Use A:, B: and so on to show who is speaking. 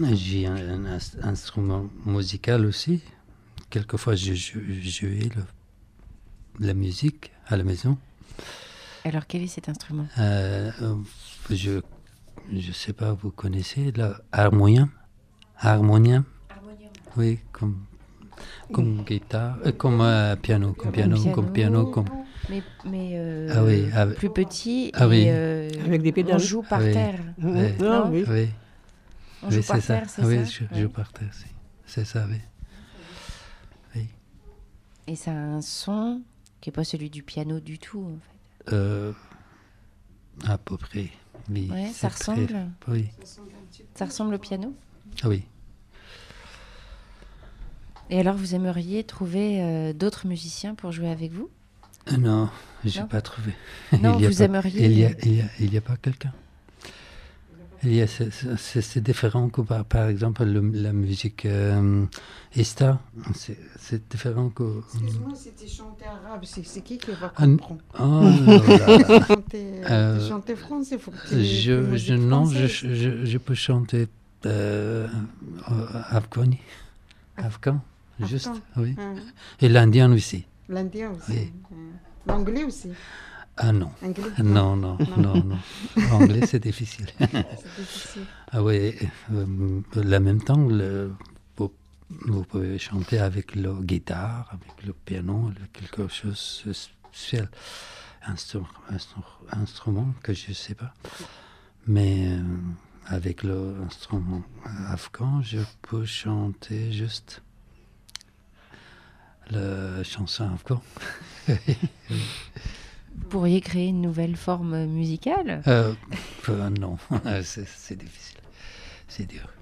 A: J'ai un instrument musical aussi. Quelquefois, je jouais la musique à la maison.
B: Alors, quel est cet instrument?
A: Je sais pas, vous connaissez l'harmonium? Harmonium? Oui, comme guitare, comme piano, comme piano.
B: Mais
A: Ah oui,
B: plus petit
A: oui.
C: Avec des pédales.
B: On joue par terre.
A: Oui.
B: Non,
C: oui.
A: Oui.
B: On joue par terre, c'est
A: oui,
B: ça?
A: je joue par terre, c'est ça, oui. Oui.
B: Et ça a un son qui n'est pas celui du piano du tout, en fait.
A: À peu près. Oui,
B: Ouais, ça ressemble.
A: Oui.
B: Ça ressemble au piano.
A: Ah oui.
B: Et alors, vous aimeriez trouver d'autres musiciens pour jouer avec vous?
A: Non, je n'ai
B: Non.
A: pas trouvé.
B: Non, vous aimeriez.
A: Il y a pas quelqu'un. C'est différent que par exemple la musique Esta. C'est différent que.
C: Excuse-moi, c'était chanter arabe. C'est qui va comprendre? Chanter français, il faut que tu
A: je peux chanter afghan, juste, oui. Et l'indien aussi.
C: L'indien aussi.
A: Oui.
C: L'anglais aussi.
A: Ah non.
C: Anglais?
A: Non. Anglais, c'est difficile.
C: C'est difficile.
A: Ah oui, en même temps, vous pouvez chanter avec la guitare, avec le piano, quelque chose de spécial. Instrument que je ne sais pas. Mais avec l'instrument afghan, je peux chanter juste la chanson afghane.
B: Vous pourriez créer une nouvelle forme musicale?
A: Non, c'est difficile. C'est dur.